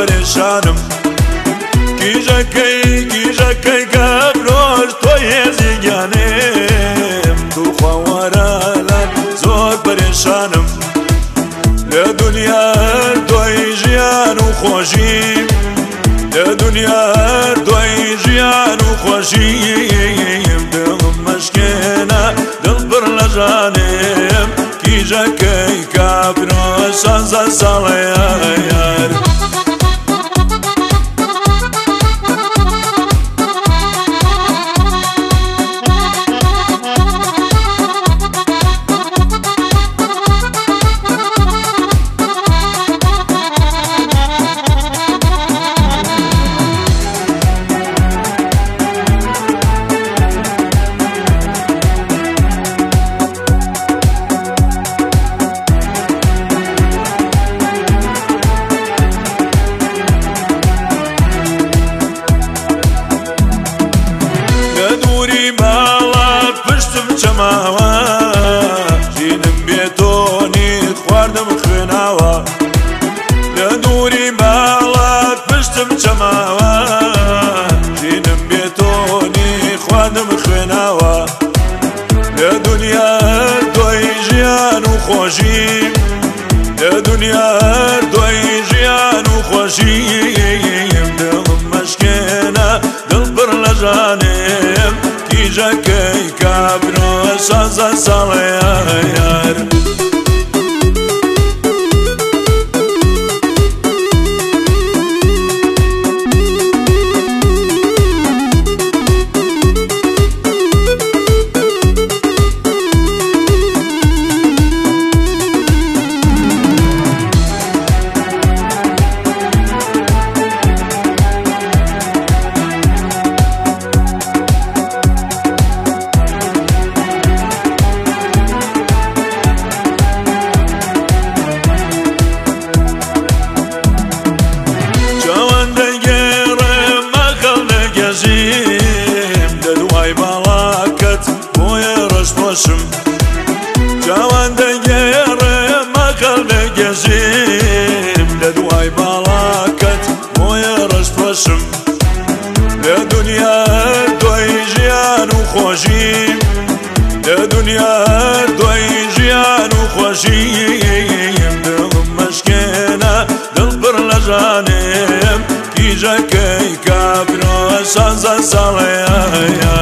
پەرێشانم کیژەکەی کەبرۆش تۆ هێزی گیانێم دوو خواوەرەلات زۆر پەرێشانم لە دنیا دوای ژیان و خۆشیم لە دنیا دوای ژیان و خۆشیم دڵم مەشکێنە دڵ پڕ لە ژانێم کیژەکەی کەبرۆش شانزە ساڵەیە یار چەماوە ژینم بێتۆنی خواردم خوێناوە لە دووری باڵات پشتم چەماوە ژینم بێتۆنی خواردم خوێناوە لە دنیا دوای ژیان و خۆشیم لە دنیا دوای ژیان و خۆشیم دڵم مەشکێنە دڵ پڕ لە ژانێم کیژەکەی کەبرۆش شانزە ساڵەیە یار جوان دەگێڕێم مەخەڵ دەگەژیم لە دوای باڵاکەت بۆیە ڕەشپۆشم لە دنیا دوای ژیان و خۆشیم لە دنیا دوای ژیان و خۆشیم دڵم مەشکێنە دڵ پڕ لە ژانێم کیژەکەی کەبرۆش شانزە ساڵەیە